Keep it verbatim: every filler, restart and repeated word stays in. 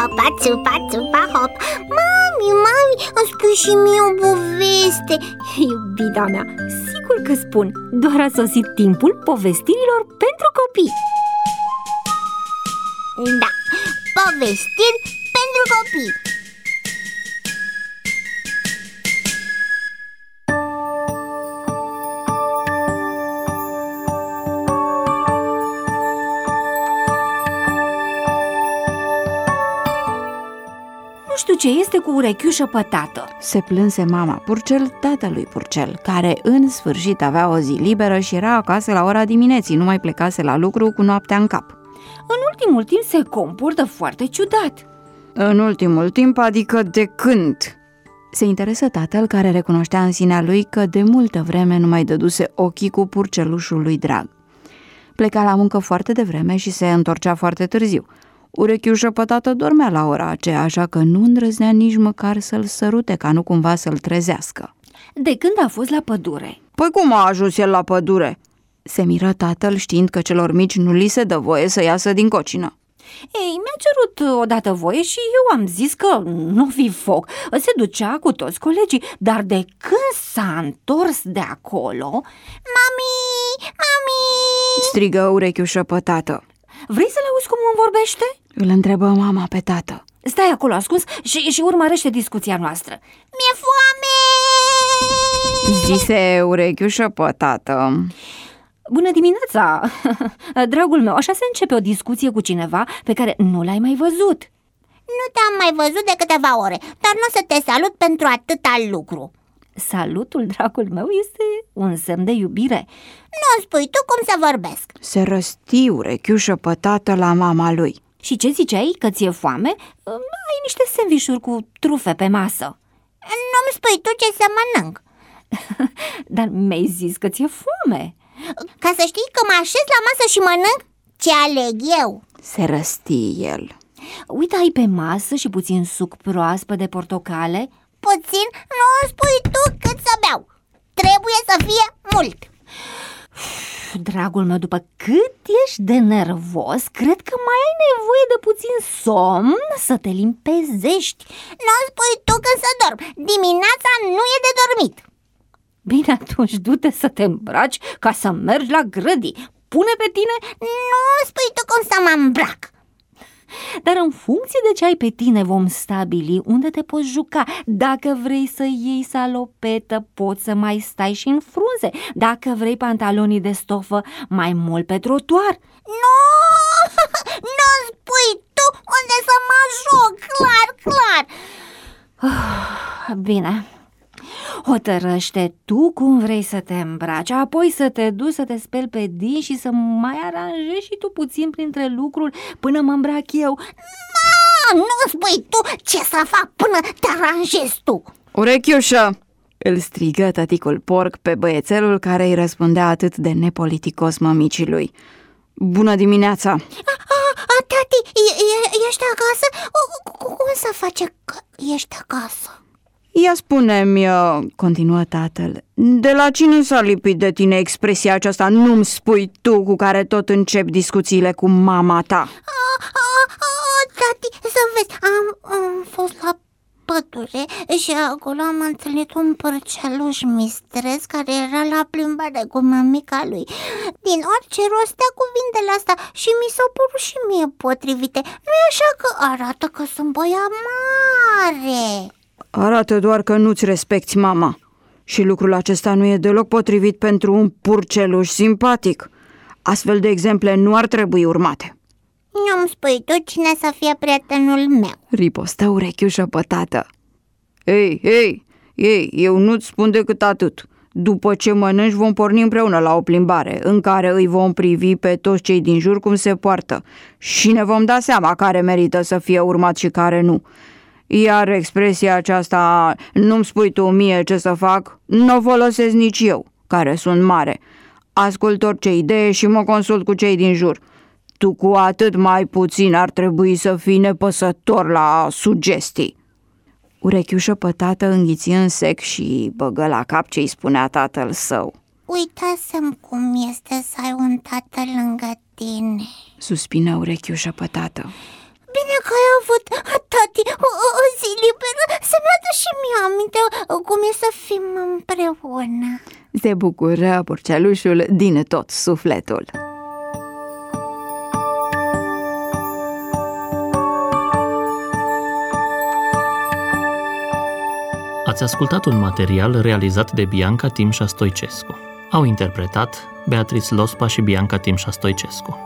hopa, țupa, țupa, hop. Mami, mami, îmi spui și mie o poveste. Iubita mea, sigur că spun. Doar a sosit timpul povestirilor pentru copii. Da, povestiri pentru copii. Nu știu ce este cu urechiușă pătată. Se plânse mama Purcel tatălui Purcel, care în sfârșit avea o zi liberă și era acasă la ora dimineții, nu mai plecase la lucru cu noaptea în cap. În ultimul timp se comportă foarte ciudat. În ultimul timp, adică de când? Se interesă tatăl, care recunoștea în sinea lui că de multă vreme nu mai dăduse ochii cu purcelușul lui drag. Pleca la muncă foarte devreme și se întorcea foarte târziu. Urechiușă pătată dormea la ora aceea, așa că nu îndrăznea nici măcar să-l sărute, ca nu cumva să-l trezească. De când a fost la pădure? Păi cum a ajuns el la pădure? Se miră tatăl, știind că celor mici nu li se dă voie să iasă din cocină. Ei, mi-a cerut odată voie și eu am zis că nu fi foc. Se ducea cu toți colegii, dar de când s-a întors de acolo... Mami, mami! Strigă urechiușă pătată. Vrei să-l auzi cum îmi vorbește? Îl întrebă mama pe tată. Stai acolo ascuns și, și urmărește discuția noastră. Mi-e foame! Zise urechiușă pătată. Bună dimineața! Dragul meu, așa se începe o discuție cu cineva pe care nu l-ai mai văzut. Nu te-am mai văzut de câteva ore, dar nu o să te salut pentru atâta lucru. Salutul, dragul meu, este un semn de iubire. Nu-mi spui tu cum să vorbesc. Se răsti urechiușă pătată la mama lui. Și ce ziceai? Că ți-e foame? Ai niște sandvișuri cu trufe pe masă. Nu-mi spui tu ce să mănânc. Dar mi-ai zis că ți-e foame. Ca să știi că mă așez la masă și mănânc ce aleg eu. Se răsti el. Uite, ai pe masă și puțin suc proaspăt de portocale. Puțin? Nu spui tu cât să beau. Trebuie să fie mult. Dragul meu, după cât ești de nervos, cred că mai ai nevoie de puțin somn să te limpezești. Nu spui tu când să dorm. Dimineața nu e de dormit. Bine, atunci du-te să te îmbraci ca să mergi la grădii. Pune pe tine... Nu spui tu cum să mă îmbrac. Dar în funcție de ce ai pe tine vom stabili unde te poți juca. Dacă vrei să iei salopetă, poți să mai stai și în frunze. Dacă vrei pantalonii de stofă, mai mult pe trotuar. Nu, nu spui tu unde să mă joc, clar, clar. Bine, hotărăște tu cum vrei să te îmbraci, apoi să te duci să te speli pe dinți și să mai aranjezi și tu puțin printre lucruri până mă îmbrac eu. Ma, nu spui tu ce să fac până te aranjezi tu. Urechiușă! Îl strigă tăticul porc pe băiețelul care îi răspundea atât de nepoliticos mămicii lui. Bună dimineața! A, a, a, tati, e, e, ești acasă? Cum să face că ești acasă? Ia spune-mi, continuă tatăl, de la cine s-a lipit de tine expresia aceasta nu-mi spui tu, cu care tot încep discuțiile cu mama ta? A, a, a, tati, să vezi, am, am fost la pădure și acolo am întâlnit un părceluș mistreț care era la plimbare cu mămica lui. Din orice rostea cuvintele astea și mi s-au părut și mie potrivite. Nu-i așa că arată că sunt băiat mare? Arată doar că nu-ți respecti mama. Și lucrul acesta nu e deloc potrivit pentru un purceluș simpatic. Astfel de exemple nu ar trebui urmate. Nu-mi spui tu cine să fie prietenul meu, ripostă urechiușă pătată. Ei, ei, ei, eu nu-ți spun decât atât. După ce mănânci vom porni împreună la o plimbare în care îi vom privi pe toți cei din jur cum se poartă și ne vom da seama care merită să fie urmat și care nu. Iar expresia aceasta, nu-mi spui tu mie ce să fac, nu o folosesc nici eu, care sunt mare. Ascult orice idee și mă consult cu cei din jur. Tu cu atât mai puțin ar trebui să fii nepăsător la sugestii. Urechiușă pătată înghiți în sec și băgă la cap ce-i spunea tatăl său. Uitasem cum este să ai un tată lângă tine, suspină urechiușă pătată. Bine că ai avut tati, o, o zi liberă să-mi adu și mie aminte cum e să fim împreună. Se bucură porcelușul din tot sufletul. Ați ascultat un material realizat de Bianca Timșa Stoicescu. Au interpretat Beatrice Lospa și Bianca Timșa Stoicescu.